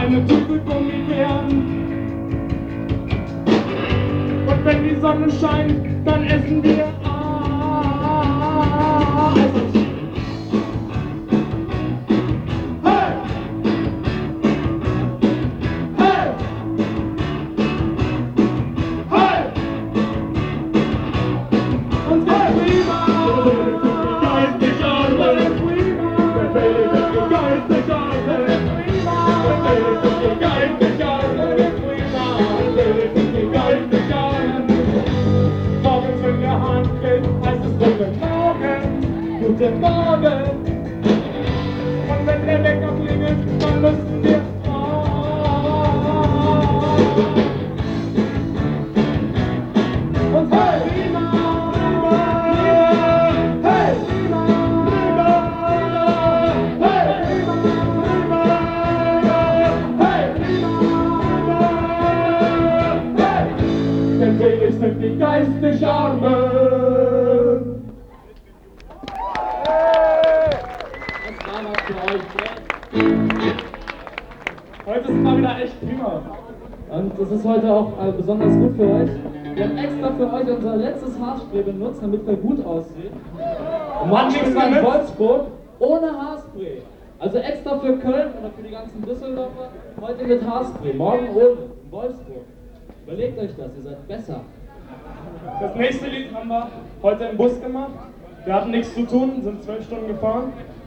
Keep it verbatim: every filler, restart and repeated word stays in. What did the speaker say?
kleine Tüte Gummibären. Und wenn die Sonne scheint, dann essen wir Eis. Hey! Hey! Hey! Und hey, prima! Geistig Arme! Prima! Geistig Arme! Prima! Geistig Arme! Prima! Geistig Arme! Morgens, wenn der Hahn kräht, heißt es Guten Morgen! Guten Morgen! Und wenn der Wecker klingelt, dann müssen wir und hey! Prima! Hey! Prima! Hey! Prima! Hey! Hey! Denn selig sind die geistig Armen! Das war was für euch, gell? Heute sind wir wieder echt prima. Und das ist heute auch äh, besonders gut für euch. Wir haben extra für euch unser letztes Haarspray benutzt, damit wir gut aussehen. Und morgen nichts ist in damit? Wolfsburg ohne Haarspray. Also extra für Köln oder für die ganzen Düsseldorfer, heute mit Haarspray, morgen ohne, in Wolfsburg. Überlegt euch das, ihr seid besser. Das nächste Lied haben wir heute im Bus gemacht. Wir hatten nichts zu tun, sind zwölf Stunden gefahren.